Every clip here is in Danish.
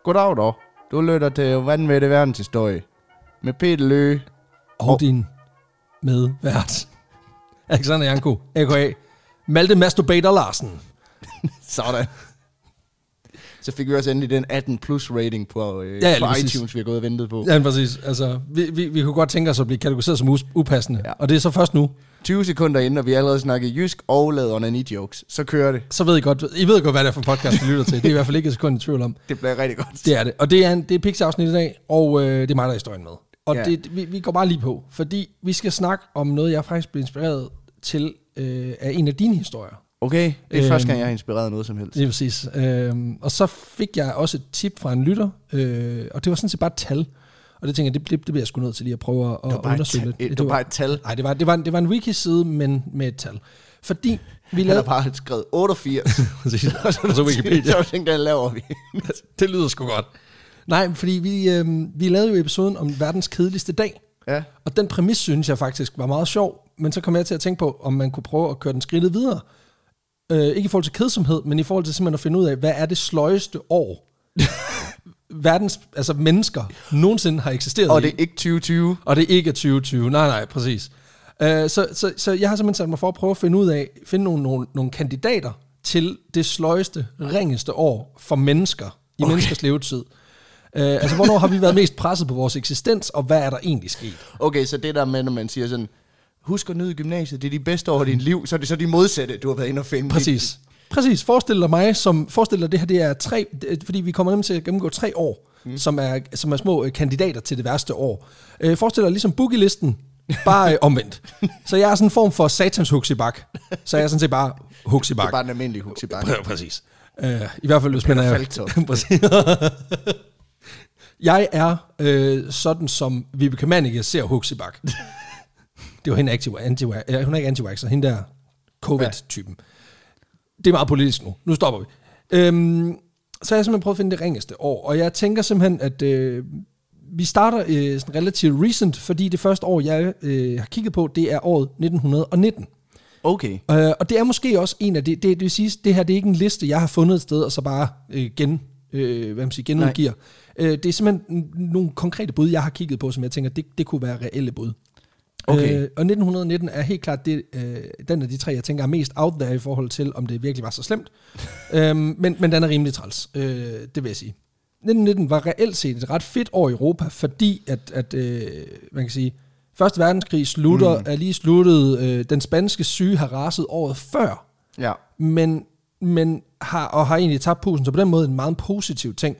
Goddag dog. Du lytter til Vanvittig Verdenshistorie med Peter Løe og din medvært Alexander Janko, a.k.a. Malte Masturbator Larsen. Sådan. Så fik vi også endelig den 18 plus rating på, på iTunes, vi har gået og ventet på. Ja, præcis. Altså, vi kunne godt tænke os at blive kategoriseret som upassende, og det er så først nu. 20 sekunder inden, og vi allerede snakker jysk og lavet onani-jokes. Så kører det. Så ved I godt, hvad det er for en podcast, vi lytter til. Det er i hvert fald ikke et sekund i tvivl om. Det bliver rigtig godt. Det er det. Og det er Pix-afsnit i dag, og det er mig, der er historien med. Og vi går bare lige på, fordi vi skal snakke om noget, jeg faktisk blev inspireret til af en af dine historier. Okay, det er første gang, jeg har inspireret noget som helst. Det er præcis. Og så fik jeg også et tip fra en lytter, og det var sådan set bare et tal. Og det tænker jeg, det bliver jeg sgu nødt til lige at prøve at undersøge lidt. Det var bare et tal? Nej, det var en wiki-side, men med et tal. Fordi vi lavede... Han har bare skrevet 88. Præcis. Og så Wikipedia. Så tænkte jeg, laver vi. Det lyder sgu godt. Nej, fordi vi lavede jo episoden om verdens kedeligste dag. Ja. Og den præmis, synes jeg faktisk var meget sjov. Men så kom jeg til at tænke på, om man kunne prøve at køre den skridtet videre. Ikke i forhold til kedsomhed, men i forhold til simpelthen at finde ud af, hvad er det sløjeste år, mennesker nogensinde har eksisteret. Og det er ikke 2020. Og det er ikke 2020. Nej, præcis. Så jeg har simpelthen sat mig for at prøve at finde nogle kandidater til det sløjeste, ringeste år for mennesker i menneskers levetid. Hvornår har vi været mest presset på vores eksistens, og hvad er der egentlig sket? Okay, så det der med, når man siger sådan, husk at nyde gymnasiet, det er de bedste år af din liv, så er det så de modsatte, du har været inde og finde. Præcis. Forestil dig det her, det er 3, fordi vi kommer nemlig til at gennemgå 3 år, som er små kandidater til det værste år. Forestil dig ligesom boogie-listen, bare omvendt. Så jeg er sådan en form for satans huxibak. Så jeg er sådan set bare huxibak. Det er bare en almindelig huxibak. Præcis. I hvert fald, hvis man er... Jeg er sådan, som Vibeke Mannicke ser huxibak. Det var hende hun er ikke anti-vaxxer, hende der covid-typen. Det er meget politisk nu. Nu stopper vi. Så jeg har simpelthen prøvet at finde det ringeste år, og jeg tænker simpelthen, at vi starter sådan relativt recent, fordi det første år, jeg har kigget på, det er året 1919. Okay. Og det er måske også en af det vil sige, det her det er ikke en liste, jeg har fundet et sted, og så bare genudgiver. Det er simpelthen nogle konkrete bud, jeg har kigget på, som jeg tænker, det kunne være reelle bud. Okay. Og 1919 er helt klart den af de 3, jeg tænker er mest out there i forhold til, om det virkelig var så slemt. Men den er rimelig træls, det vil jeg sige. 1919 var reelt set et ret fedt år i Europa, fordi at man kan sige, Første verdenskrig er lige sluttet, den spanske syge har raset året før, men har egentlig tabt pusen, så på den måde en meget positiv ting.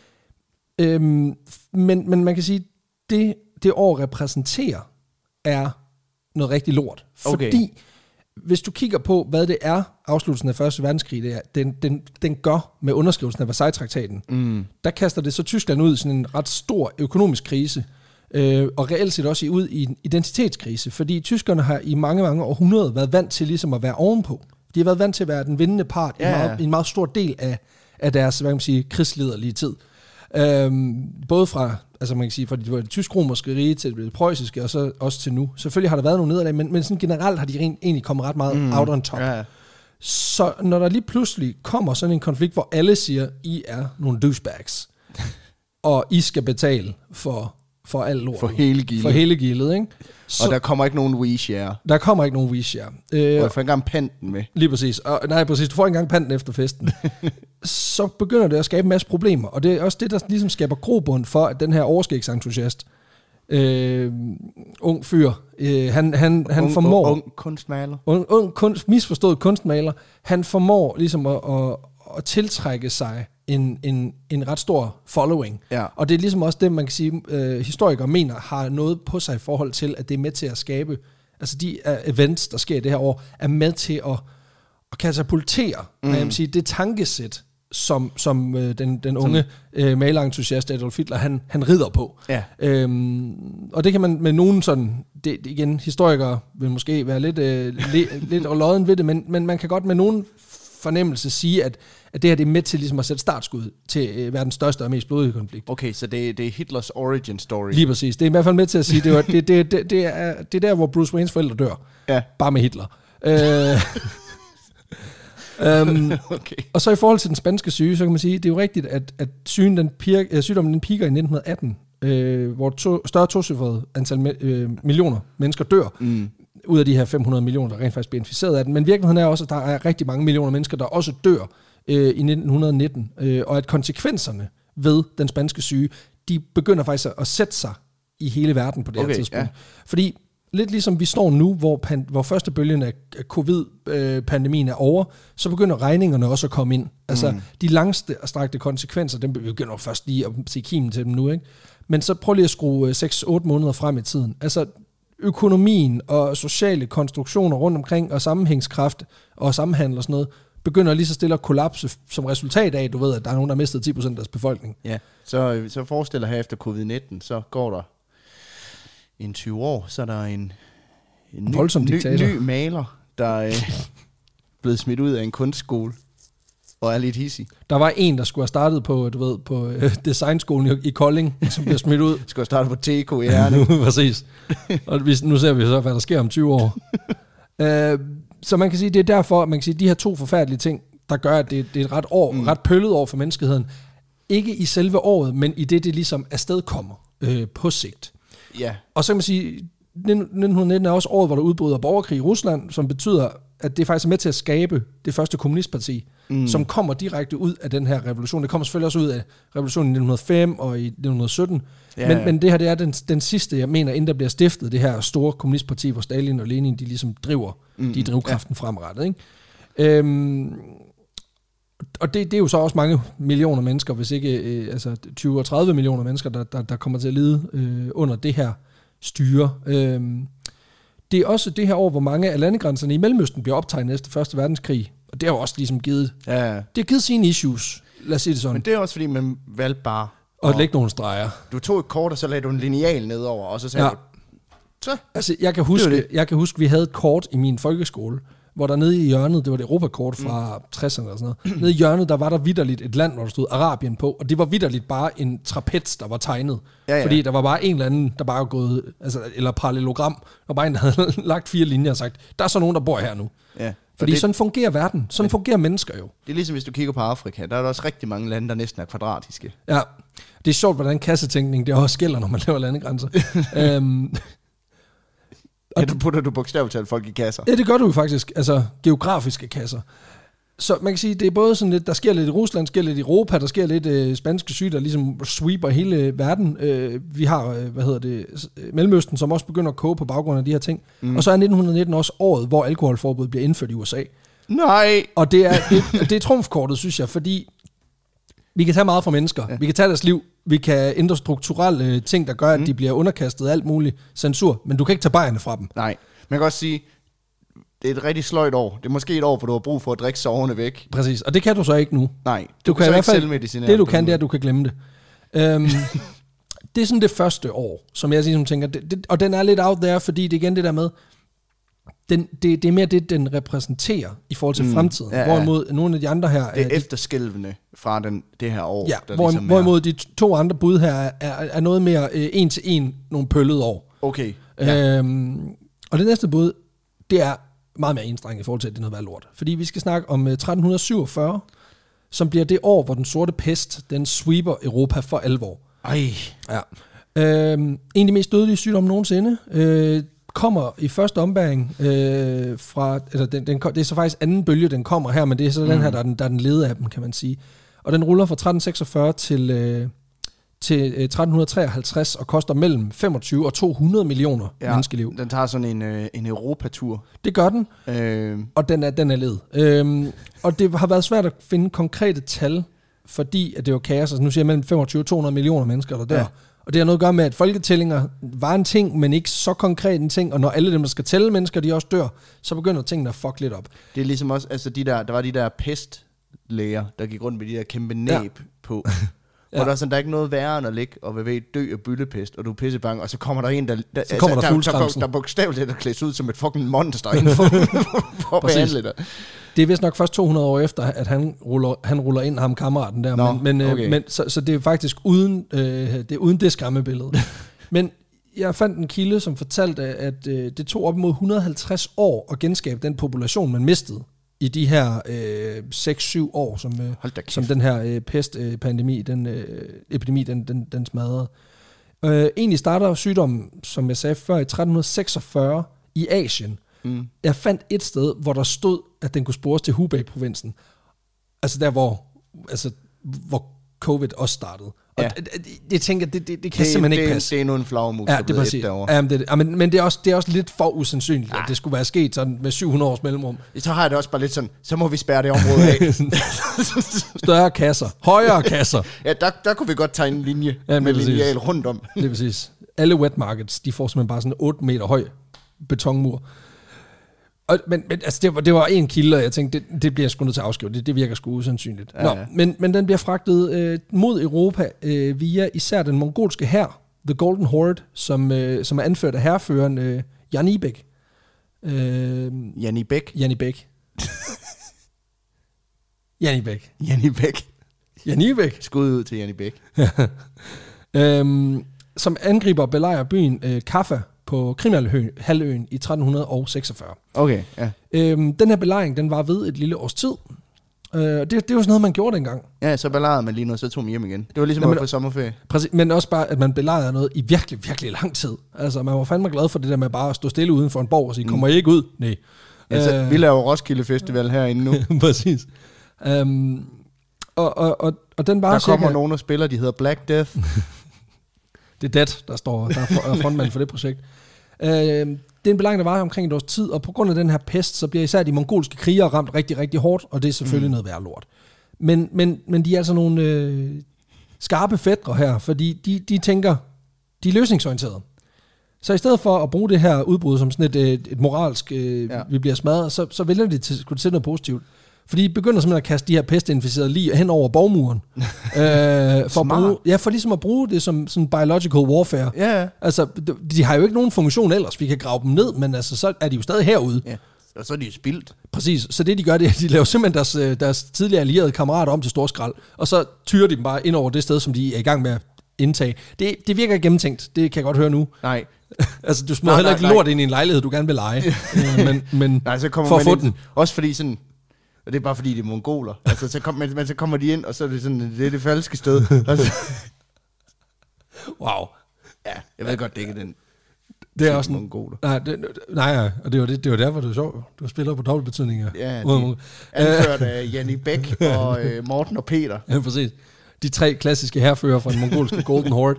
Men man kan sige, det år repræsenterer er noget rigtig lort. Fordi, hvis du kigger på, hvad det er, afslutningen af Første Verdenskrig, den gør med underskrivelsen af Versailles-traktaten, der kaster det så Tyskland ud i sådan en ret stor økonomisk krise, og reelt set også ud i en identitetskrise, fordi tyskerne har i mange, mange århundreder været vant til ligesom at være ovenpå. De har været vant til at være den vindende part i en meget stor del af deres, hvad kan man sige, krigslederlige tid. Både fra, man kan sige, fra det tysk-romerske rige til det preussiske, og så også til nu. Selvfølgelig har der været nogle nederlag, men sådan generelt har de egentlig kommet ret meget out on top. Ja. Så når der lige pludselig kommer sådan en konflikt, hvor alle siger, I er nogle douchebags, og I skal betale for alt lort. For hele gildet, ikke? Og der kommer ikke nogen we-share. Der kommer ikke nogen we-share. Og jeg får ikke engang panten med. Lige præcis. Nej, præcis. Du får ikke engang panten efter festen. Så begynder det at skabe en masse problemer. Og det er også det, der ligesom skaber grobund for, at den her overskægsentusiast, ung fyr, han formår... Ung kunstmaler. Misforstået kunstmaler. Han formår ligesom at tiltrække sig en ret stor following. Ja. Og det er ligesom også det, man kan sige, historikere mener, har noget på sig i forhold til, at det er med til at skabe, altså de events, der sker i det her år, er med til at katapultere, jeg vil sige, det tankesæt, som den unge malerentusiast Adolf Hitler, han rider på. Ja. Og det kan man med nogen sådan, det igen, historikere vil måske være lidt lodden ved det, men man kan godt med nogen fornemmelse sige, at det her det er med til ligesom at sætte startskud til verdens største og mest blodige konflikt. Okay, så det er Hitlers origin story. Lige præcis. Det er i hvert fald med til at sige, det er der, hvor Bruce Waynes forældre dør. Ja. Bare med Hitler. Okay. Og så i forhold til den spanske syge, så kan man sige, det er jo rigtigt, at sygdommen den piker i 1918, hvor større tocifret antal millioner mennesker dør, ud af de her 500 millioner, der rent faktisk bliver inficeret af den. Men virkeligheden er også, at der er rigtig mange millioner mennesker, der også dør i 1919, og at konsekvenserne ved den spanske syge, de begynder faktisk at sætte sig i hele verden på det her tidspunkt. Ja. Fordi lidt ligesom vi står nu, hvor første bølgen af covid-pandemien er over, så begynder regningerne også at komme ind. Altså de langstrakte konsekvenser, dem begynder først lige at se kimen til dem nu, ikke? Men så prøv lige at skrue 6-8 måneder frem i tiden. Altså økonomien og sociale konstruktioner rundt omkring, og sammenhængskraft og sammenhandel og sådan noget, begynder lige så stille at kollapse som resultat af, du ved, at der er nogen, der har mistet 10% af deres befolkning. Ja, så forestiller her efter covid-19, så går der en 20 år, så er der en ny maler, der er blevet smidt ud af en kunstskole, og er lidt hissig. Der var en, der skulle have startet på, på designskolen i Kolding, som bliver smidt ud. Skulle have startet på TK i Herning. Præcis. Og nu ser vi så, hvad der sker om 20 år. Så man kan sige, det er derfor, man kan sige, de her to forfærdelige ting, der gør, at det er et ret pøllet år for menneskeheden. Ikke i selve året, men i det ligesom afstedkommer på sigt. Ja. Og så kan man sige, 1919 er også året, hvor der udbryder borgerkrig i Rusland, som betyder, at det faktisk er med til at skabe det første kommunistparti, som kommer direkte ud af den her revolution. Det kommer selvfølgelig også ud af revolutionen i 1905 og i 1917. Ja. Men det her, det er den sidste, jeg mener, inden der bliver stiftet, det her store kommunistparti, hvor Stalin og Lenin, de ligesom driver drivkraften fremrettet, ikke? Og det er jo så også mange millioner mennesker, hvis ikke 20 og 30 millioner mennesker, der kommer til at lide under det her styre. Det er også det her år, hvor mange af landegrænserne i Mellemøsten bliver optegnet efter Første Verdenskrig. Og det har jo også ligesom givet... Ja. Det har givet sine issues, lad os sige det sådan. Men det er også fordi, man valgte bare... Og lægge nogle streger. Du tog et kort, og så lagde du en lineal nedover, og så sagde du... Så. Altså, jeg kan huske, vi havde et kort i min folkeskole, hvor der nede i hjørnet, det var det Europakort fra 60'erne og sådan noget, nede i hjørnet, der var der vitterligt et land, hvor der stod Arabien på, og det var vitterligt bare en trapez, der var tegnet. Ja. Fordi der var bare en eller anden, der bare var gået, eller parallelogram, og bare en, der havde lagt 4 linjer og sagt, der er så nogen, der bor her nu. Ja. Fordi sådan fungerer verden, sådan fungerer mennesker jo. Det er ligesom, hvis du kigger på Afrika, der er der også rigtig mange lande, der næsten er kvadratiske. Ja, det er sjovt, hvordan kassetænkning, det også gælder, når man laver landegrænser. Og du putter bogstaveligt talt folk i kasser. Ja, det gør du jo faktisk. Altså geografiske kasser. Så man kan sige, det er både sådan lidt, der sker lidt i Rusland, sker lidt i Europa, der sker lidt spanske syge, der ligesom sweeper hele verden. Vi har, Mellemøsten, som også begynder at koge på baggrund af de her ting. Og så er 1919 også året, hvor alkoholforbud bliver indført i USA. Nej! Og det er trumfkortet, synes jeg, fordi vi kan tage meget fra mennesker. Ja. Vi kan tage deres liv. Vi kan ændre strukturelle ting, der gør, at de bliver underkastet alt muligt censur. Men du kan ikke tage bajerne fra dem. Nej. Man kan også sige, det er et rigtig sløjt år. Det er måske et år, hvor du har brug for at drikke soverne væk. Præcis. Og det kan du så ikke nu. Nej. Du kan i hvert fald selvmedicinere. Det du kan, det er, at du kan glemme det. Det er sådan det første år, som jeg ligesom tænker. Og den er lidt out there, fordi det er igen det der med... Det er mere det, den repræsenterer i forhold til fremtiden. Ja, hvorimod nogle af de andre her... Det er efterskælvende fra det her år. Ja, hvorimod de 2 andre bud her er noget mere en til en nogle pøllede år. Okay. Ja. Og det næste bud, det er meget mere enstrengt i forhold til, at det er noget værd lort. Fordi vi skal snakke om 1347, som bliver det år, hvor den sorte pest, den sweeper Europa for alvor. Ej. Ja. En af de mest dødelige sygdomme nogensinde. Kommer i første ombæring fra, eller det er så faktisk anden bølge, den kommer her, men det er så den her, der er den lede af dem, kan man sige. Og den ruller fra 1346 til 1353 og koster mellem 25 og 200 millioner menneskeliv. Den tager sådan en Europatur. Det gør den, og den er led. Og det har været svært at finde konkrete tal, fordi at det var kaos. Altså nu siger jeg mellem 25 og 200 millioner mennesker, der dør. Ja. Og det har noget at gøre med, at folketællinger var en ting, men ikke så konkret en ting, og når alle dem, der skal tælle mennesker, de også dør, så begynder tingene at fuck lidt op. Det er ligesom også, altså der var de der pestlæger, der gik rundt med de der kæmpe næb på, hvor der er sådan, der er ikke noget værre end at ligge og vil dø af byllepest, og du er pissebange, og så kommer der en, der bogstaveligt er klædt ud som et fucking monster inden for at behandle dig. Det er vist nok først 200 år efter, at han ruller ind, ham kammeraten der. Men så det er faktisk uden det skræmmebillede. Men jeg fandt en kilde, som fortalte, at det tog op mod 150 år at genskabe den population, man mistede i de her 6-7 år, som den her pestpandemi, epidemi, den smadrede. Egentlig starter sygdommen, som jeg sagde før, i 1346 i Asien. Jeg fandt et sted, hvor der stod, at den kunne spores til Hubei-provinsen. Altså der, hvor covid også startede. Og jeg tænker, det kan simpelthen ikke passe. Det er nu en flagermus, ja, det er præcis. Men det er også lidt for usandsynligt, at det skulle være sket sådan med 700 års mellemrum. Så har jeg det også bare lidt sådan, så må vi spærre det område af. Større kasser, højere kasser. Ja, der kunne vi godt tegne en linje med lineal rundt om. Det er præcis. Alle wet markets, de får simpelthen bare sådan en 8 meter høj betonmur. Men altså, det var en kilde, og jeg tænkte, det bliver jeg sgu nødt til at afskrive. Det virker sgu usandsynligt. Ja. Men den bliver fragtet mod Europa via især den mongolske hær, The Golden Horde, som er anført af hærføreren Janibek. Janibek? Janibek. Skud ud til Janibek. Som angriber og belejrer byen Kaffa på Krimhalvøen i 1346. Okay, ja. Den her belejring, den var ved et lille års tid. Det var sådan noget, man gjorde dengang. Ja, så belejrede man lige noget, så tog man hjem igen. Det var ligesom at på sommerferie. Præcis, men også bare, at man belejrede noget i virkelig, virkelig lang tid. Altså, man var fandme glad for det der med bare at stå stille uden for en borg og sige, kommer I ikke ud? Nej. Altså, vi laver Roskilde Festival herinde nu. Præcis. Og den bare der kommer nogen, der spiller, de hedder Black Death. Det er Dead, der er frontmand for det projekt. Det er en belejring, der var omkring et års tid, og på grund af den her pest, så bliver især de mongolske krigere ramt rigtig, rigtig hårdt, og det er selvfølgelig noget værre lort. Men de er altså nogle skarpe fætre her, fordi de tænker, de er løsningsorienterede. Så i stedet for at bruge det her udbrud som sådan et moralsk, vi bliver smadret, så vælger de til noget positivt. Fordi de begynder simpelthen at kaste de her pestinficerede lig hen over borgmuren. For ligesom at bruge det som sådan biological warfare. Yeah. Altså, de har jo ikke nogen funktion ellers. Vi kan grave dem ned, men altså, så er de jo stadig herude. Ja. Og så er de jo spildt. Præcis. Så det de gør, det er, at de laver simpelthen deres tidligere allierede kammerater om til storskrald, og så tyrer de dem bare ind over det sted, som de er i gang med at indtage. Det virker gennemtænkt. Det kan jeg godt høre nu. Nej. Altså, du smider heller ikke lort ind i en lejlighed, du gerne vil lege. men nej, så kommer for at få den. Også fordi sådan... Og det er bare fordi, det er mongoler. Altså, så kommer de ind, og så er det sådan, det er det falske sted. Altså. Wow. Ja, jeg ved godt, det ikke er den. Det er også mongoler. Nej, og det var derfor, du er sjov. Du spiller på dobbeltbetydninger. Ja, anført af Janni Bæk og Morten og Peter. Ja, præcis. De 3 klassiske hærfører fra den mongolske Golden Horde.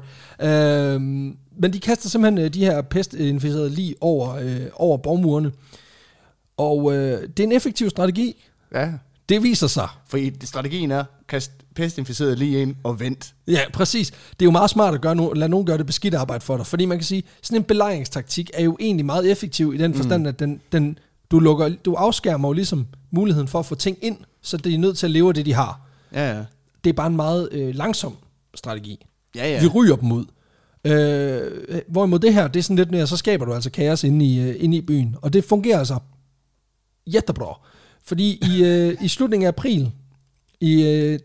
Men de kaster simpelthen de her pestinficerede lig over borgmurene. Og det er en effektiv strategi. Ja. Det viser sig. For strategien er, kast pestinficeret lige ind og vent. Ja, præcis. Det er jo meget smart at lade nogen gøre det beskidt arbejde for dig. Fordi man kan sige, sådan en belejringstaktik er jo egentlig meget effektiv i den forstand, at du afskærmer jo ligesom muligheden for at få ting ind, så det er nødt til at leve af det, de har. Ja. Det er bare en meget langsom strategi. Ja. Vi ryger dem ud. Hvorimod det her, det er sådan lidt mere, så skaber du altså kaos inde i byen. Og det fungerer altså jättebra. Fordi i slutningen af april i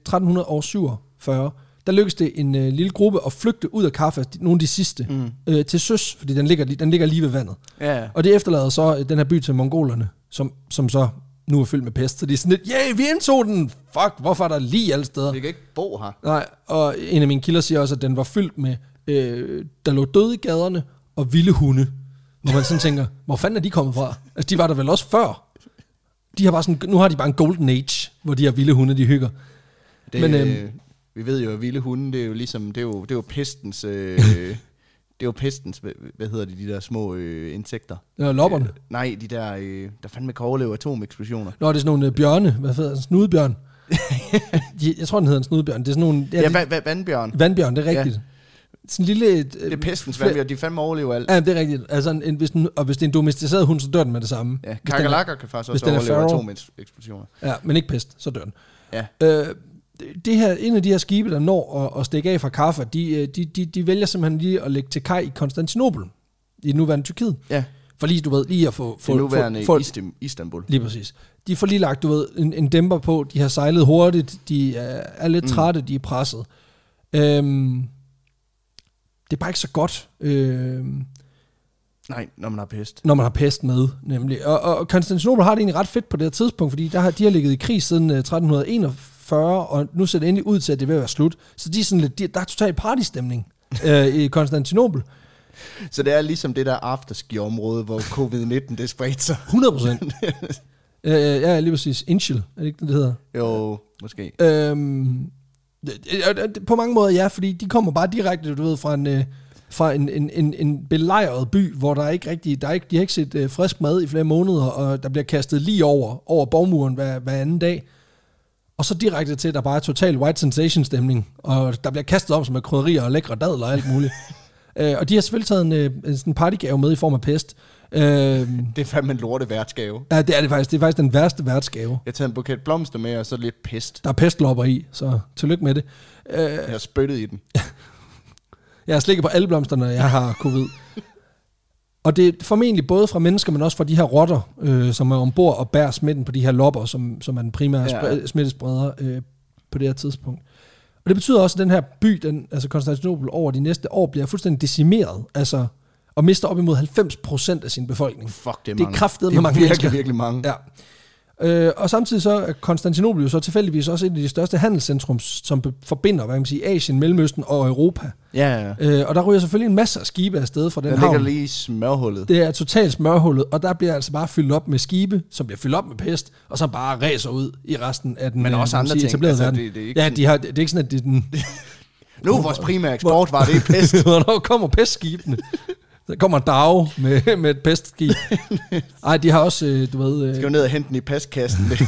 1347, der lykkedes det en lille gruppe at flygte ud af Kaffa, nogle af de sidste, til søs, fordi den ligger lige ved vandet. Ja. Og det efterlader så den her by til mongolerne, som så nu er fyldt med pest. Så de er sådan lidt, vi indtog den! Fuck, hvorfor er der lige alle steder? Vi kan ikke bo her. Nej, og en af mine kilder siger også, at den var fyldt med, der lå døde i gaderne og vilde hunde. Hvor man sådan tænker, hvor fanden er de kommet fra? Altså, de var der vel også før? De har bare sådan, nu har de bare en golden age, hvor de her vilde hunde, de hygger. Vi ved jo, at vilde hunde, det er jo ligesom, det er jo pestens, det er jo pestens, hvad hedder de der små insekter? Ja, lopperne. Nej, de der fandme kan overleve atomeksplosioner. Nå, det er sådan nogle bjørne, hvad hedder det, snudebjørn. Jeg tror, den hedder en snudebjørn. Det er sådan nogle... Vandbjørn. Vandbjørn, det er rigtigt. Ja. Sådan en lille... Det er pestens vandbjørn, de fandme overlever alt. Ja, det er rigtigt. Altså, hvis det er en domesticeret hund, så dør den med det samme. Ja, kakerlakker kan faktisk også overleve atomeksplosioner. Ja, men ikke pest, så dør den. Ja. En af de her skibe, der når at stikke af fra Kaffa, de vælger simpelthen lige at lægge til kaj i Konstantinopel, i det nuværende Tyrkiet. Ja. For lige, du ved, lige at få... Det nuværende Istanbul. Lige præcis. De får lige lagt, du ved, en dæmper på, de har sejlet hurtigt, de er lidt trætte, de er presset. Det er bare ikke så godt. Nej, når man har pest. Når man har pest med, nemlig. Og Konstantinopel har det egentlig ret fedt på det her tidspunkt, fordi de har ligget i krig siden 1341, og nu ser det endelig ud til, at det vil være slut. Så de er sådan lidt, der er total partystemning i Konstantinopel. Så det er ligesom det der afterski-område, hvor covid-19 det spredte sig. 100%. Ja, lige præcis. Inchel, er det ikke det hedder? Jo, måske. På mange måder ja, fordi de kommer bare direkte, du ved, fra en belejret by, hvor der ikke rigtig, de har ikke set frisk mad i flere måneder, og der bliver kastet lige over borgmuren hver anden dag. Og så direkte til, at der bare er total white sensation stemning, og der bliver kastet om som med krydderier og lækre dadler og alt muligt. Og de har selvfølgelig taget en partygave med i form af pest. Det er fandme en lorte værtsgave. Ja, det er det faktisk. Det er faktisk den værste værtsgave. Jeg har taget en buket blomster med, og så lidt pest. Der er pestlopper i, så tillykke med det. Jeg har spyttet i den. Jeg har slikket på alle blomsterne, jeg har covid. Og det er formentlig både fra mennesker, men også fra de her rotter, som er ombord og bærer smitten på de her lopper, som er den primære smittespreder på det her tidspunkt. Og det betyder også, at den her by, altså Konstantinopel, over de næste år bliver fuldstændig decimeret, altså, og mister op imod 90% af sin befolkning. Fuck, det er mange. Det er kraftedeme mange mennesker. Det er virkelig mange. Ja. Og samtidig så er Konstantinopel jo så tilfældigvis også et af de største handelscentrum, som forbinder, hvad kan man sige, Asien, Mellemøsten og Europa. Ja. Og der ryger selvfølgelig en masse af skibe afsted fra den havn. Der ligger lige smørhullet. Det er totalt smørhullet, og der bliver altså bare fyldt op med skibe, som bliver fyldt op med pest, og så bare ræser ud i resten af den. Men også andre ting. Altså, det er ikke sådan, at det er den... Nu vores primære eksport var det pest. Hvornår kommer pestskibene? Der kommer en dag med et pestskib. Ej, de har også, du ved... Skal jo ned og hente den i pestkassen. Det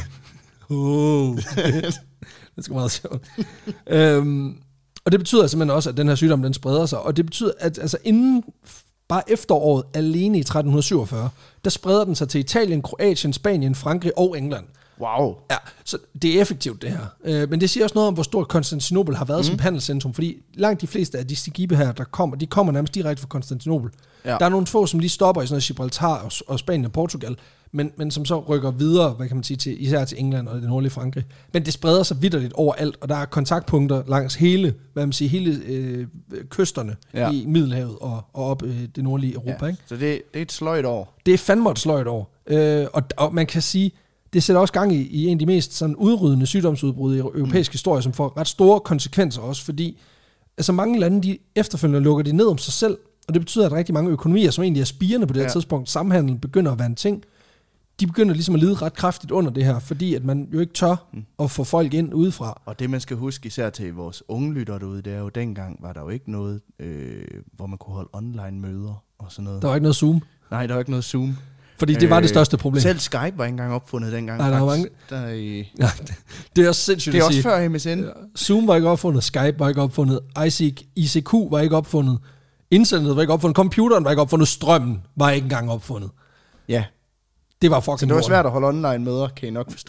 er sgu meget sjovt. Og det betyder simpelthen også, at den her sygdom, den spreder sig. Og det betyder, at altså inden bare efteråret alene i 1347, der spreder den sig til Italien, Kroatien, Spanien, Frankrig og England. Wow. Ja, så det er effektivt det her. Men det siger også noget om, hvor stort Konstantinopel har været som handelscentrum, fordi langt de fleste af de skibe her, der kommer, de kommer nærmest direkte fra Konstantinopel. Ja. Der er nogle få, som lige stopper i sådan noget Gibraltar og Spanien og Portugal, men som så rykker videre, hvad kan man sige, især til England og det nordlige Frankrig. Men det spreder sig vitterligt overalt, og der er kontaktpunkter langs hele kysterne i Middelhavet og op det nordlige Europa. Ikke? Så det er et sløjt år. Det er fandme et sløjt år. Og man kan sige, det sætter også gang i en af de mest sådan udryddende sygdomsudbrud i europæisk historie, som får ret store konsekvenser også, fordi altså mange lande, de efterfølgende lukker de ned om sig selv, og det betyder, at rigtig mange økonomier, som egentlig er spirende på det her tidspunkt, samhandel begynder at være en ting, de begynder ligesom at lide ret kraftigt under det her, fordi at man jo ikke tør at få folk ind udefra. Og det man skal huske især til vores unge lytter derude, det er jo dengang, var der jo ikke noget, hvor man kunne holde online møder og sådan noget. Der var ikke noget Zoom? Nej, der var ikke noget Zoom. Fordi det var det største problem. Selv Skype var ikke engang opfundet dengang. Nej, der var mange... det er også sindssygt. Det er også før MSN. Ja. Zoom var ikke opfundet, Skype var ikke opfundet, ICQ var ikke opfundet, internettet var ikke opfundet, computeren var ikke opfundet, strømmen var ikke engang opfundet. Ja. Det var fucking. Så det var svært at holde online møder, kan I nok forstå.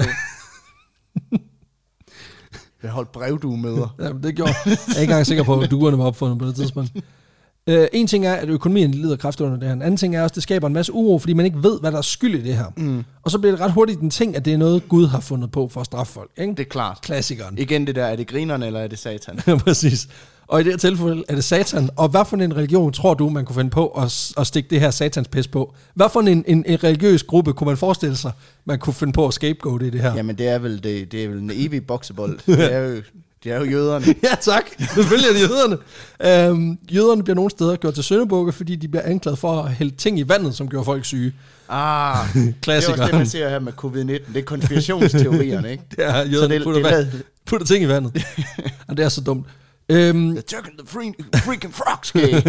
Jeg holdt brevduemøder. Ja, det gjorde jeg. Jeg er ikke engang sikker på, at duerne var opfundet på det tidspunkt. En ting er, at økonomien lider kraftigt under det her. En anden ting er også, at det skaber en masse uro, fordi man ikke ved, hvad der er skyld i det her. Og så bliver det ret hurtigt en ting, at det er noget, Gud har fundet på for at straffe folk. Ikke? Det er klart. Klassikeren. Igen det der, er det grinerne, eller er det satan? Ja, præcis. Og i det her tilfælde er det satan. Og hvad for en religion tror du, man kunne finde på at stikke det her satans pis på? Hvad for en religiøs gruppe kunne man forestille sig, man kunne finde på at scapegoat i det her? Jamen det er vel en evig boksebold. Det er jo jøderne. Ja, tak. Selvfølgelig er det jøderne. Jøderne bliver nogle steder gjort til syndebukke, fordi de bliver anklaget for at hælde ting i vandet, som gjorde folk syge. Det er også det, man ser her med covid-19. Det er konspirationsteorierne, ikke? Det er jøderne putter ting i vandet. Og det er så dumt. The turkey, the freaking frogs gay.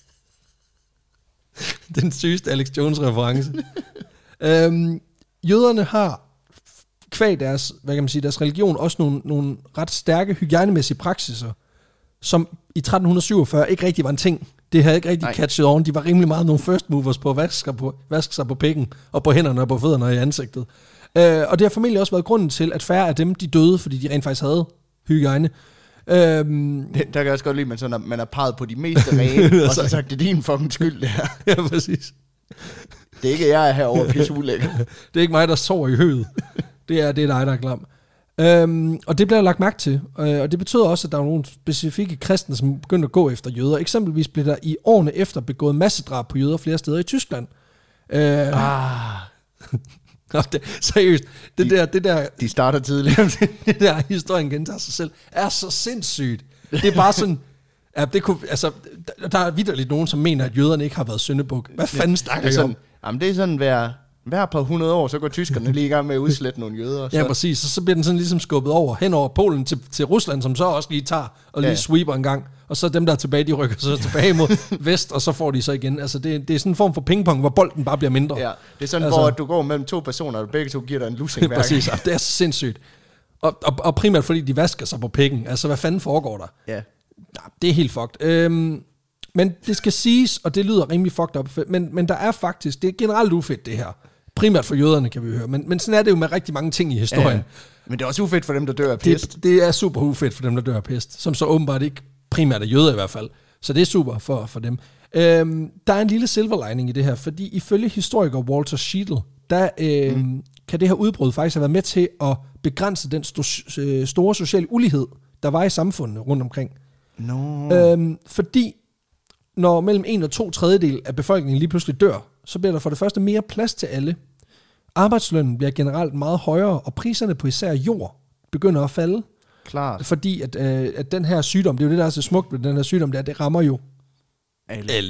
Den sygeste Alex Jones-reference. Jøderne har kvæg deres, hvad kan man sige, deres religion, også nogle ret stærke hygiejnemæssige praksiser, som i 1347 ikke rigtig var en ting. Det havde ikke rigtig catchet on. De var rimelig meget nogle first movers på at vaske sig på pikken, og på hænderne og på fødderne og i ansigtet. Og det har formentlig også været grunden til, at færre af dem, de døde, fordi de rent faktisk havde hygiejne. Der kan jeg også godt lide, at man har peget på de meste rene, og så sagt, det er din fucking skyld, det her. Ja, præcis. Det er ikke jeg herovre pisse ulækker. Det er ikke mig, der sover i høet. Det er dig, der er glam. Og det bliver lagt mærke til, og det betød også, at der var nogle specifikke kristne, som begyndte at gå efter jøder. Eksempelvis blev der i årene efter begået massedrab på jøder flere steder i Tyskland. Seriøst, det der... De starter tidligere. Det der historien gentager sig selv, er så sindssygt. Det er bare sådan... Ja, det kunne, altså, der er vitterligt nogen, som mener, at jøderne ikke har været syndebuk. Hvad fanden snakker I om? Jamen, det er sådan, hver par 100 år, så går tyskerne lige i gang med at udslette nogle jøder. Ja, præcis. Så bliver den sådan ligesom skubbet over, hen over Polen til Rusland, som så også lige tager og lige sweeper en gang. Og så dem, der er tilbage, de rykker så tilbage mod vest, og så får de så igen. Altså, det er sådan en form for pingpong, hvor bolden bare bliver mindre. Ja, det er sådan, hvor du går mellem to personer, og begge to giver dig en lussing hver. Præcis, det er så sindssygt. Og primært fordi de vasker sig på pikken. Altså, hvad fanden foregår der? Ja. Nej, det er helt fucked. Men det skal siges, og det lyder rimelig fucked up, men der er faktisk, det er generelt ufedt det her. Primært for jøderne, kan vi høre. Men sådan er det jo med rigtig mange ting i historien. Ja. Men det er også ufedt for dem, der dør af pest. Det er super ufedt for dem, der dør af pest. Som så åbenbart ikke primært er jøder i hvert fald. Så det er super for dem. Der er en lille silver lining i det her, fordi ifølge historiker Walter Scheidel, der kan det her udbrud faktisk have været med til at begrænse den store sociale ulighed, der var i samfundet rundt omkring. Fordi når mellem 1 og 2/3 af befolkningen lige pludselig dør, så bliver der for det første mere plads til alle. Arbejdslønnen bliver generelt meget højere, og priserne på især jord begynder at falde. Klart. Fordi at den her sygdom, det er jo det, der er så smukt ved den her sygdom, det rammer jo alle.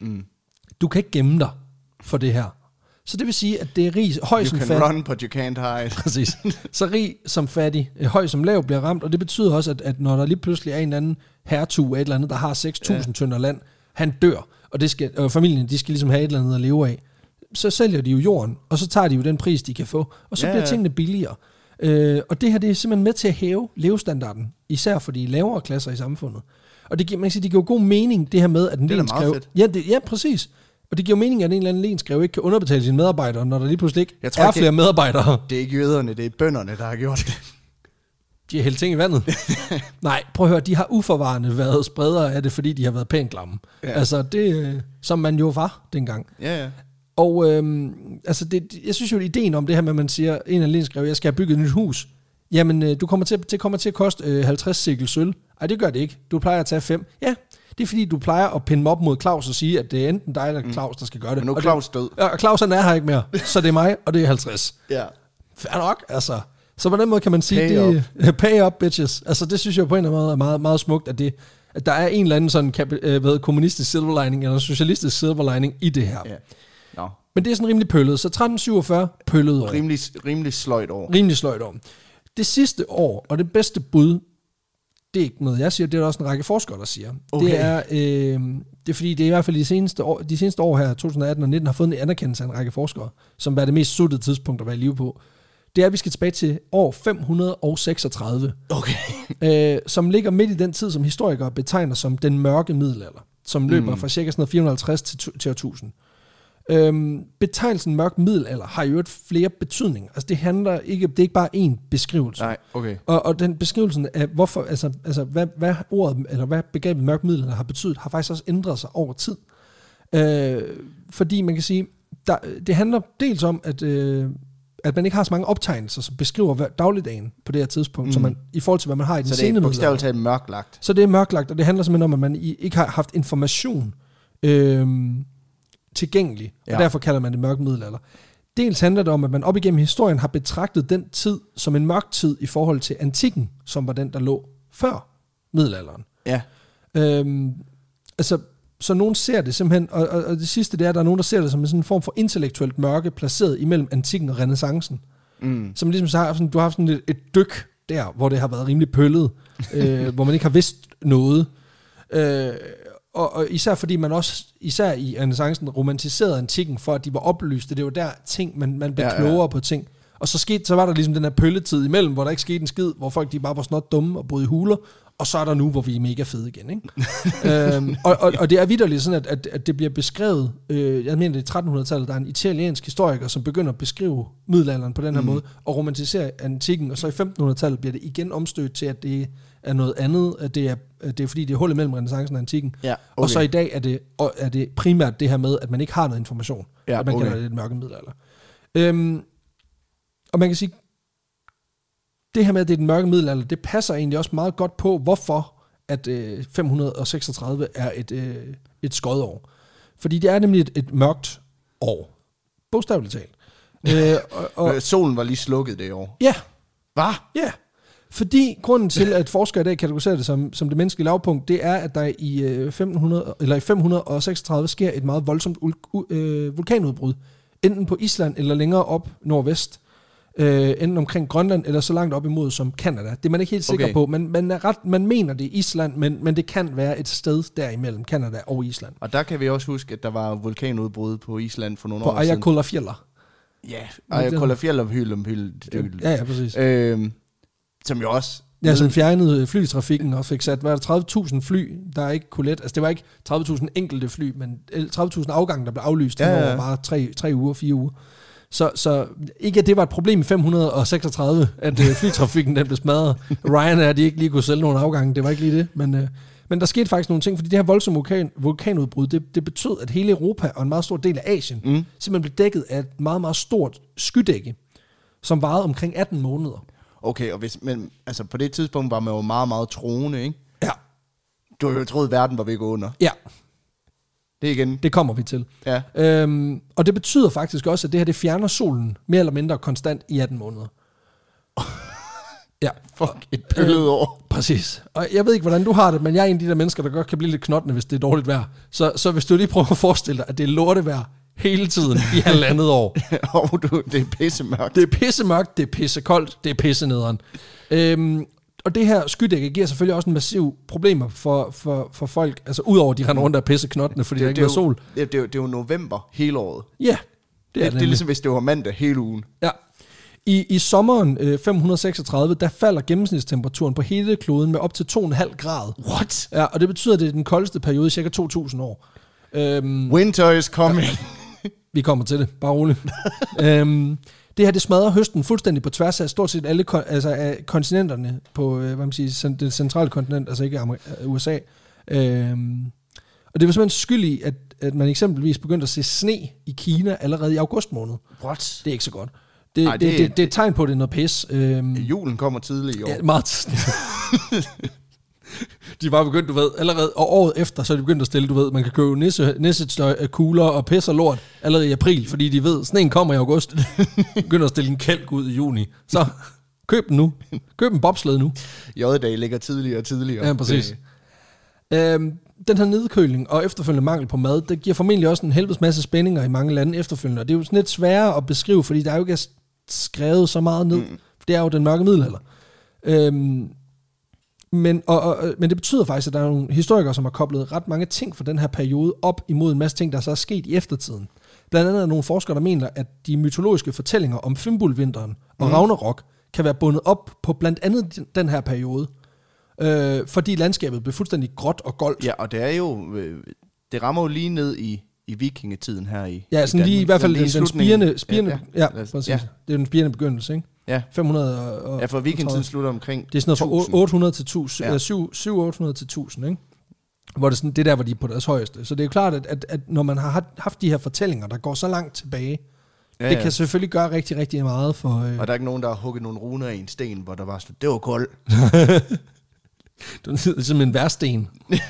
Du kan ikke gemme dig for det her. Så det vil sige, at det er rig, høj som fattig. You can run, but you can't hide. Præcis. Så rig som fattig, høj som lav bliver ramt, og det betyder også, at når der lige pludselig er en eller anden hertug af et eller andet, der har 6.000 tønder land, han dør, og familien, de skal ligesom have et eller andet at leve af. Så sælger de jo jorden, og så tager de jo den pris, de kan få, og så bliver tingene billigere. Og det her, det er simpelthen med til at hæve levestandarden, især for de lavere klasser i samfundet. Og det giver, man kan sige, det giver god mening, det her med, at en lenskrev... Ja, præcis. Og det giver mening, at en eller anden lenskrev ikke kan underbetale sine medarbejdere, når der lige pludselig ikke er flere medarbejdere. Det er ikke jøderne, det er bønderne, der har gjort det. De har hældt ting i vandet. Nej, prøv at høre, de har uforvarende været spredere af det, fordi de har været pænt klamme. Ja. Altså det, som man jo var dengang. Ja. Og altså jeg synes jo, at ideen om det her med, at man siger, en eller anden lenskrev, jeg skal have bygget et nyt hus. Jamen, du kommer til at koste 50 sikkel sølv. Ej, det gør det ikke. Du plejer at tage 5. Ja, det er fordi, du plejer at pinde mig op mod Claus og sige, at det er enten dig eller Claus, der skal gøre det. Men nu er Claus død. Ja, og Claus han er her ikke mere, så det er mig, og det er 50. Ja. Fair nok, altså. Så på den måde kan man sige, pay up, bitches. Altså, det synes jeg på en eller anden måde er meget, meget smukt, at der er en eller anden sådan kommunistisk silver lining, eller socialistisk silver lining i det her. Ja. No. Men det er sådan rimelig pøllet. Så 1347, pøllet år. Rimelig sløjt år. Rimelig sløjt år. Det sidste år, og det bedste bud, det er ikke noget, jeg siger, det er der også en række forskere, der siger. Okay. Det er fordi, det er i hvert fald de seneste år her, 2018 og 19, har fået en anerkendelse af en række forskere, som er det mest suttede tidspunkt at være i live på. Det er, at vi skal tilbage til år 536. Okay. Som ligger midt i den tid, som historikere betegner som den mørke middelalder, som løber fra cirka 450 til 1000. Betegnelsen mørk middelalder har jo flere betydninger. Altså det er ikke bare én beskrivelse. Nej, okay. Og den beskrivelsen af hvorfor, altså hvad ordet eller hvad begrebet mørk middelalder har betydet, har faktisk også ændret sig over tid. Fordi man kan sige, det handler dels om at man ikke har så mange optegnelser, som beskriver dagligdagen på det her tidspunkt, så man, i forhold til, hvad man har i den sene middelalder. Så det er bogstaveligt talt mørklagt. Så det er mørklagt, og det handler simpelthen om, at man ikke har haft information tilgængelig, og derfor kalder man det mørk middelalder. Dels handler det om, at man op igennem historien har betragtet den tid som en mørk tid i forhold til antikken, som var den, der lå før middelalderen. Ja. Så nogen ser det simpelthen, og det sidste det er, at der er nogen, der ser det som sådan en form for intellektuelt mørke, placeret imellem antikken og renæssancen. Som ligesom så har du har haft sådan et dyk der, hvor det har været rimelig pøllet, hvor man ikke har vidst noget. Og især fordi man også, især i renæssancen, romantiserede antikken for, at de var oplyste. Det var der ting, man blev klogere på ting. Og så var der ligesom den her pølletid imellem, hvor der ikke skete en skid, hvor folk de bare var snot dumme og boede i huler. Og så er der nu, hvor vi er mega fede igen. Ikke? Og det er vitterligt sådan, at det bliver beskrevet, jeg mener det er 1300-tallet, der er en italiensk historiker, som begynder at beskrive middelalderen på den her måde, og romantisere antikken, og så i 1500-tallet bliver det igen omstødt til, at det er noget andet, at det er fordi, det er hullet mellem renæssancen og antikken. Ja, okay. Og så i dag er det primært det her med, at man ikke har noget information, at man kalder det et mørke middelalder. Og man kan sige, det her med, at det er den mørke middelalder, det passer egentlig også meget godt på, hvorfor at 536 er et skodår. Fordi det er nemlig et mørkt år. Bogstaveligt talt. Solen var lige slukket det år. Ja. Hvad? Ja. Fordi grunden til, at forskere i dag kategoriserer det som det menneskelige lavpunkt, det er, at der i 536 sker et meget voldsomt vulkanudbrud. Enten på Island eller længere op nordvest. Enten omkring Grønland eller så langt op imod som Canada. Det er man ikke helt sikker på. Man mener det er Island, men det kan være et sted derimellem Canada og Island. Og der kan vi også huske, at der var vulkanudbrud på Island for nogle år siden. På Eyjafjallajökull. Ja, Eyjafjallajökull. Ja, præcis. Som jo også... Ja, som fjernede flytrafikken og fik sat, var der 30.000 fly, der ikke kunne let. Altså det var ikke 30.000 enkelte fly, men 30.000 afgange, der blev aflyst over bare 3 uger, 4 uger. Så ikke at det var et problem i 536, at flytrafikken den blev smadret. Ryanair, de ikke lige kunne sælge nogle afgange, det var ikke lige det. Men der skete faktisk nogle ting, fordi det her voldsomme vulkanudbrud, det betød, at hele Europa og en meget stor del af Asien simpelthen blev dækket af et meget, meget stort skydække, som varede omkring 18 måneder. Okay, men altså på det tidspunkt var man jo meget, meget troende, ikke? Ja. Du har jo troet, at verden var ved at gå under. Ja. Det igen. Det kommer vi til. Ja. Og det betyder faktisk også, at det her det fjerner solen mere eller mindre konstant i 18 måneder. Ja. Fuck, et pøllet år. Præcis. Og jeg ved ikke, hvordan du har det, men jeg er en af de der mennesker, der godt kan blive lidt knottende, hvis det er dårligt vejr. Så hvis du lige prøver at forestille dig, at det er lortevejr hele tiden i halvandet år. Det er pissemørkt. Det er pissemørkt, det er pissekoldt, det er pissenederen. Og det her skydække giver selvfølgelig også en massiv problemer for folk, altså udover de render rundt af pisseknottene, fordi der ikke er sol. Det er jo november hele året. Ja, det er ligesom hvis det var mandag hele ugen. Ja. I sommeren 536, der falder gennemsnitstemperaturen på hele kloden med op til 2,5 grader. What? Ja, og det betyder, at det er den koldeste periode i cirka 2.000 år. Winter is coming. Vi kommer til det, bare roligt. Det her, det smadrer høsten fuldstændig på tværs af stort set alle af kontinenterne på, det centrale kontinent, altså ikke USA. Og det var simpelthen skyld i, at man eksempelvis begyndte at se sne i Kina allerede i august måned. What? Det er ikke så godt. Det er et tegn på, at det er noget pis. Julen kommer tidligt i år. Ja, meget tidligt. De var begyndt, du ved, allerede, og året efter, så er de begyndt at stille, du ved, man kan købe nissestøj, kugler og pis og lort allerede i april, fordi de ved, sneen kommer i august. Begynder at stille en kælk ud i juni. Så køb den nu. Køb en bobsled nu. J-dag ligger tidligere og tidligere. Ja, præcis. Den her nedkøling og efterfølgende mangel på mad, det giver formentlig også en helvedes masse spændinger i mange lande efterfølgende, og det er jo sådan lidt sværere at beskrive, fordi der er jo ikke skrevet så meget ned. Det er jo den mørke middelalder. Men det betyder faktisk, at der er nogle historikere, som har koblet ret mange ting fra den her periode op imod en masse ting, der så er sket i eftertiden. Blandt andet er nogle forskere, der mener, at de mytologiske fortællinger om Fimbulvinteren og Ragnarok kan være bundet op på blandt andet den her periode. Fordi landskabet blev fuldstændig gråt og goldt. Ja, og det er jo... Det rammer jo lige ned i vikingetiden her i... Ja, sådan lige i hvert fald den spirende... Ja, præcis. Ja. Det er den spirende begyndelse, ikke? Ja. 500 og... Ja, for vikingetiden slutter omkring... Det er sådan noget fra 800 til 1000, ja. 700 til 1000, ikke? Hvor det, sådan, det der, hvor de er på deres højeste. Så det er jo klart, at når man har haft de her fortællinger, der går så langt tilbage, det kan selvfølgelig gøre rigtig, rigtig meget for... Og der er ikke nogen, der har hugget nogle runer i en sten, hvor der var sådan, det var koldt. Det er som en værsten.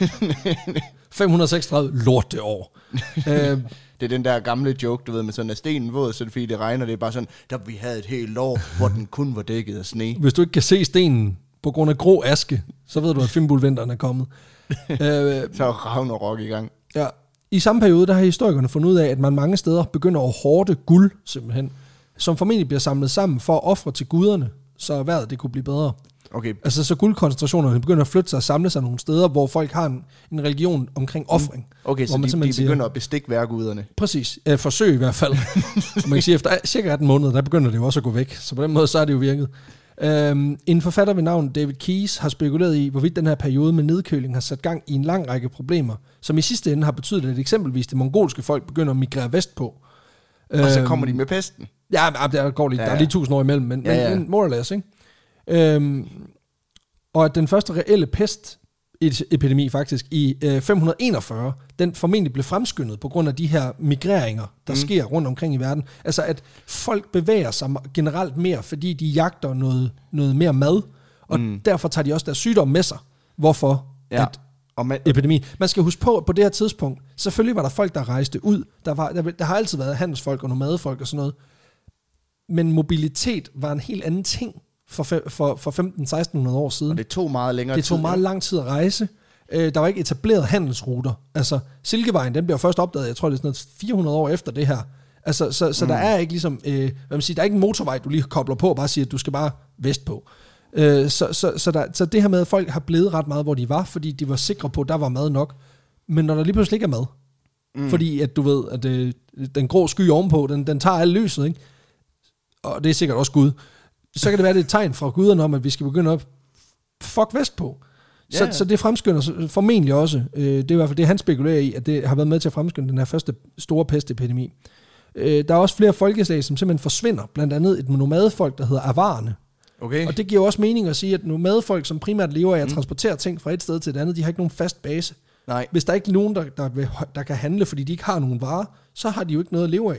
536 lort det år. Det er den der gamle joke, du ved, med sådan, at stenen våd, så det fordi det regner, det er bare sådan, der vi havde et helt år, hvor den kun var dækket af sne. Hvis du ikke kan se stenen på grund af grå aske, så ved du, at Fimbulvinteren er kommet. Så er Ragnarok i gang. Ja. I samme periode, der har historikerne fundet ud af, at man mange steder begynder at hoarde guld, simpelthen, som formentlig bliver samlet sammen for at ofre til guderne, så vejret det kunne blive bedre. Okay. Altså så guldkoncentrationerne begynder at flytte sig og samle sig nogle steder, hvor folk har en religion omkring ofring. Okay, så de begynder at bestikke værguderne. Præcis. Forsøg i hvert fald. Så man kan sige, efter cirka 18 måneder, der begynder det jo også at gå væk. Så på den måde, så er det jo virket. En forfatter ved navn David Keyes har spekuleret i, hvorvidt den her periode med nedkøling har sat gang i en lang række problemer, som i sidste ende har betydet, at eksempelvis det mongolske folk begynder at migrere vestpå. Og så kommer de med pesten. Ja, der går lige, der er lige 1000 år imellem, men more or less, ikke? Og at den første reelle pest epidemi faktisk i 541. Den formentlig blev fremskyndet på grund af de her migreringer, der sker rundt omkring i verden. Altså at folk bevæger sig generelt mere, fordi de jagter noget mere mad, og derfor tager de også deres sygdom med sig. Hvorfor? Ja. Epidemi. Man skal huske på det her tidspunkt, selvfølgelig var der folk, der rejste ud. Der har altid været handelsfolk og nomadefolk og sådan noget. Men mobilitet var en helt anden ting for 1500-1600 år siden. Og det tog meget længere tid. Det tog meget lang tid at rejse. Der var ikke etableret handelsruter. Altså, Silkevejen, den blev først opdaget, jeg tror, det er sådan noget 400 år efter det her. Altså, så der er ikke ligesom, hvad man siger, der er ikke en motorvej, du lige kobler på og bare siger, at du skal bare vestpå. Så det her med, at folk har blevet ret meget, hvor de var, fordi de var sikre på, at der var mad nok. Men når der lige pludselig ikke er mad, fordi at du ved, at den grå sky ovenpå, den tager alt lyset, ikke? Og det er sikkert også Gud. Så kan det være, det er et tegn fra guderne om, at vi skal begynde at fuck vestpå. Så det fremskynder formentlig også, det er i hvert fald det, han spekulerer i, at det har været med til at fremskynde den her første store pestepidemi. Der er også flere folkeslag, som simpelthen forsvinder, blandt andet et nomadefolk, der hedder avarerne. Okay. Og det giver også mening at sige, at nomadefolk, som primært lever af at transportere ting fra et sted til et andet, de har ikke nogen fast base. Nej. Hvis der ikke er nogen, der kan handle, fordi de ikke har nogen varer, så har de jo ikke noget at leve af.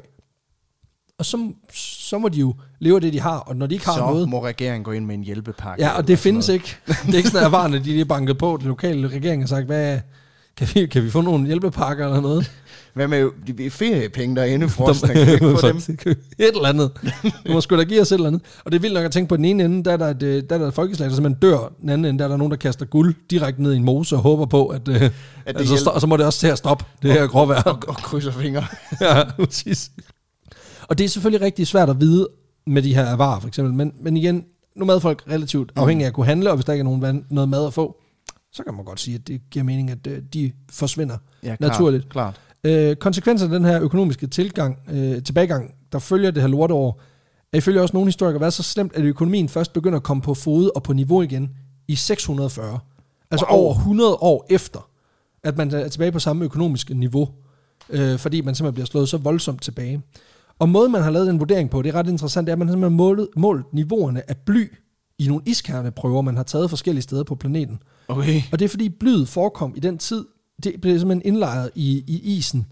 Og så må de jo leve af det, de har, og når de ikke har noget... Så må regeringen gå ind med en hjælpepakke. Ja, og det findes ikke. Det er ikke sådan, at varerne, de er banket på, den lokale regering har sagt, kan vi få nogle hjælpepakker eller noget? Hvad med de feriepenge derinde, Frost? Kan vi ikke få dem? Et eller andet. Du må sgu da give os et eller andet. Og det er vildt nok at tænke på den ene ende, der er der et folkeslag, der simpelthen dør. Den anden ende, der er der nogen, der kaster guld direkte ned i en mose og håber på, at og så må det også til at stoppe, det her gråvejr. Og krydser fingre. Ja, præcis. Og det er selvfølgelig rigtig svært at vide med de her avarer, for eksempel. Men igen, nu er madfolk relativt afhængige af at kunne handle, og hvis der ikke er noget mad at få, så kan man godt sige, at det giver mening, at de forsvinder naturligt. Klart. Konsekvenser af den her økonomiske tilbagegang, der følger det her lorteår, er ifølge også nogle historikere været så slemt, at økonomien først begynder at komme på fod og på niveau igen i 640. Altså over 100 år efter, at man er tilbage på samme økonomiske niveau, fordi man simpelthen bliver slået så voldsomt tilbage. Og måden, man har lavet en vurdering på, det er ret interessant, det er, at man simpelthen har målt niveauerne af bly i nogle iskerneprøver, man har taget forskellige steder på planeten. Okay. Og det er fordi blyet forekom i den tid, det blev simpelthen indlejret i isen,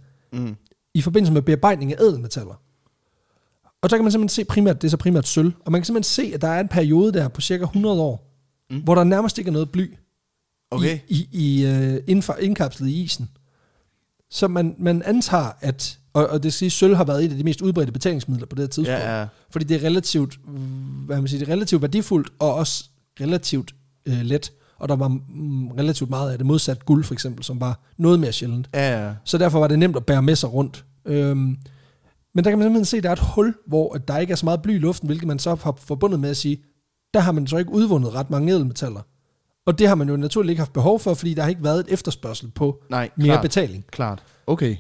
i forbindelse med bearbejdning af ædelmetaller. Og der kan man simpelthen se det er så primært sølv, og man kan simpelthen se, at der er en periode der på cirka 100 år, hvor der nærmest ikke er noget bly indkapslet i isen. Så man antager, at, og det siger, sølv har været et af de mest udbredte betalingsmidler på det her tidspunkt, fordi det er relativt, det er relativt værdifuldt, og også relativt let, og der var relativt meget af det, modsat guld for eksempel, som var noget mere sjældent. Ja. Så derfor var det nemt at bære med sig rundt. Men der kan man simpelthen se, at der er et hul, hvor der ikke er så meget bly i luften, hvilket man så har forbundet med at sige, der har man så ikke udvundet ret mange ædelmetaller. Og det har man jo naturligt ikke haft behov for, fordi der har ikke været et efterspørgsel på mere betaling. Klart. Okay.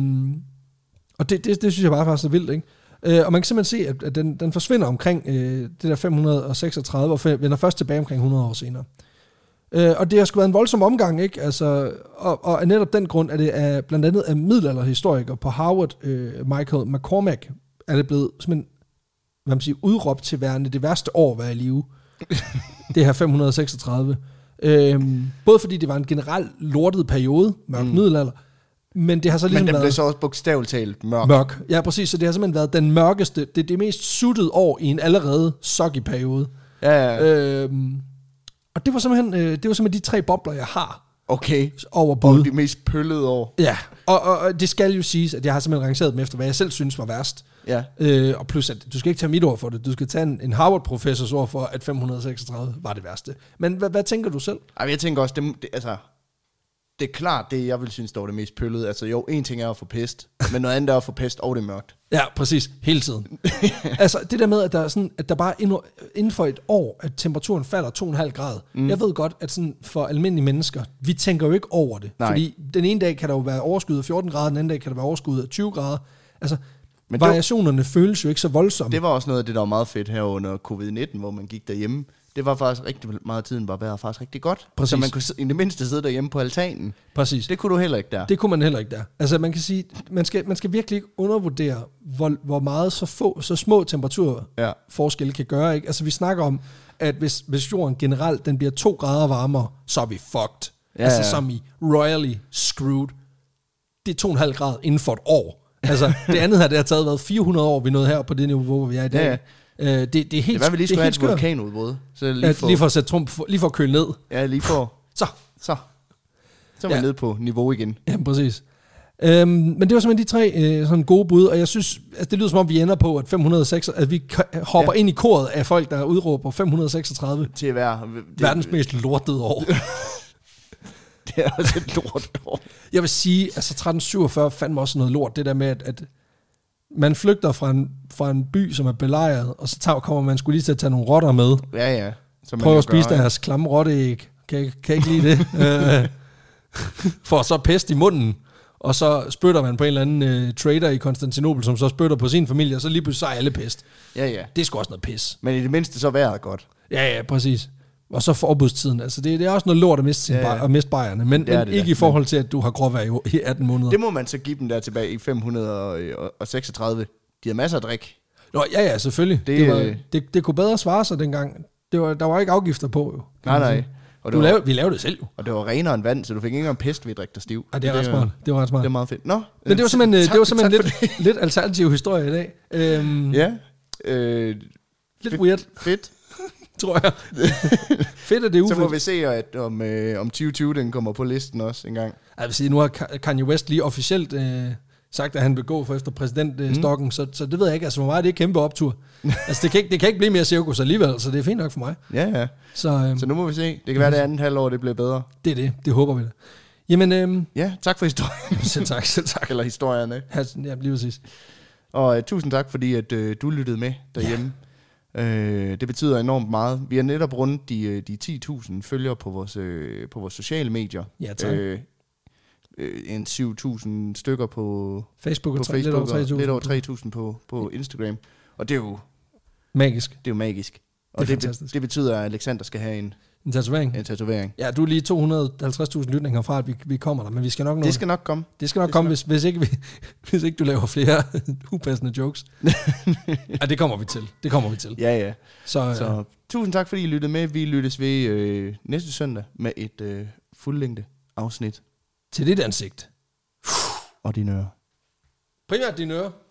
Og det synes jeg bare faktisk er vildt, ikke? Og man kan simpelthen se, at den forsvinder omkring det der 536, og vender først tilbage omkring 100 år senere. Og det har sgu været en voldsom omgang, ikke? Altså, og af netop den grund er det blandt andet af middelalderhistorikere på Harvard, Michael McCormack, er det blevet simpelthen, udråbt til værende det værste år at være i live. Det her 536. Både fordi det var en generelt lortet periode, mørk middelalder, men det har så ligesom været... Men den blev så også bogstaveligt talt mørk. Ja, præcis. Så det har simpelthen været den mørkeste, det mest suttede år i en allerede soggy periode. Ja. Og det var simpelthen de 3 bobler, jeg har. Okay. Over bud. Og de mest pøllede år. Ja, og det skal jo siges, at jeg har simpelthen rangeret dem efter, hvad jeg selv synes var værst. Ja. Og plus, at du skal ikke tage mit ord for det. Du skal tage en Harvard-professors ord for, at 536 var det værste. Men hvad tænker du selv? Jeg tænker også, det er klart det, jeg vil synes, der var det mest pøllede. Altså jo, en ting er at få pest, men noget andet er at få pest, og det er mørkt. Ja, præcis. Hele tiden. Altså det der med, at der er sådan, at der bare inden for et år, at temperaturen falder 2,5 grader. Jeg ved godt, at sådan for almindelige mennesker, vi tænker jo ikke over det. Nej. Fordi den ene dag kan der jo være overskud af 14 grader, den anden dag kan der være overskud af 20 grader. Altså, men variationerne føles jo ikke så voldsomme. Det var også noget af det, der var meget fedt her under covid-19, hvor man gik derhjemme. Det var faktisk rigtig meget af tiden, var vejret faktisk rigtig godt. Præcis. Så man kunne i det mindste sidde derhjemme på altanen. Præcis. Det kunne du heller ikke der. Det kunne man heller ikke der. Altså man kan sige, man skal virkelig ikke undervurdere, hvor meget så små temperaturforskelle kan gøre. Ikke? Altså vi snakker om, at hvis jorden generelt den bliver 2 grader varmere, så er vi fucked. Ja. Altså som i royally screwed. Det er 2,5 grader inden for et år. Altså det andet her, det har taget 400 år, vi nåede her på det niveau, hvor vi er i dag. Ja. Det er helt. Det var vi lige skulle have et vulkanudbrud. Lige for at sætte Trump, lige for at køle ned. Ja, lige for. Så er vi nede på niveau igen. Ja, præcis. Men det var simpelthen de 3 sådan gode bud, og jeg synes, altså det lyder som om vi ender på, at 506, at vi hopper ind i koret af folk, der udråber 536 til at være verdens mest lortede år. Det er også et lortår. Jeg vil sige, altså 1347 fandme også noget lort, det der med, at man flygter fra en by, som er belejret, og så kommer man skulle lige til at tage nogle rotter med. Ja. Prøv at spise deres klamme rotteæg. Kan ikke lide det. For så pest i munden. Og så spytter man på en eller anden trader i Konstantinopel, som så spytter på sin familie, og så lige pludselig så er alle pest. Ja. Det er sgu også noget pis. Men i det mindste så vejret godt. Ja, præcis. Og så forbudstiden. Altså det er også noget lort at miste bajerne, men ikke i forhold til, at du har gråvejr i 18 måneder. Det må man så give dem der tilbage i 536. De har masser af drik. Nå, ja, selvfølgelig. Det kunne bedre svare sig dengang. Der var ikke afgifter på, jo. Nej. Og vi lavede det selv, jo. Og det var renere end vand, så du fik ikke engang pest ved at drikke dig stiv. Ja, det er ret smart. Det var ret smart. Det er meget fedt. Nå, men det var simpelthen lidt alternativ historie i dag. Lidt weird. Fedt. Tror jeg. Fedt er det ufedt. Så må vi se, at om 2020 den kommer på listen også en gang. Jeg vil sige, nu har Kanye West lige officielt sagt, at han vil gå for efter præsidentstokken, så det ved jeg ikke. Altså, hvor meget det er kæmpe optur. Altså, det kan ikke blive mere cirkus alligevel, så det er fint nok for mig. Ja. Så nu må vi se. Det kan være, det andet halvår, det bliver bedre. Det er det håber vi da. Jamen, ja, tak for historien. Selv tak. Eller historierne. Ja, lige præcis. Og tusind tak, fordi at du lyttede med derhjemme. Ja. Det betyder enormt meget. Vi har netop rundt de 10.000 følgere på vores sociale medier. Ja, tak. En 7.000 stykker på Facebook, og lidt over 3.000 på Instagram. Og det er jo magisk. Det er jo magisk. Og det betyder, at Alexander skal have en tatovering. Ja, du er lige 250.000 lytninger fra, at vi kommer der, men vi skal nok nå det. Skal nok komme. Det skal nok komme, hvis ikke du laver flere upassende jokes. Ja, det kommer vi til. Ja. Så tusind tak, fordi I lyttede med. Vi lyttes ved næste søndag med et fuldlængde afsnit. Til dit ansigt. Og dine ører. Primært dine ører.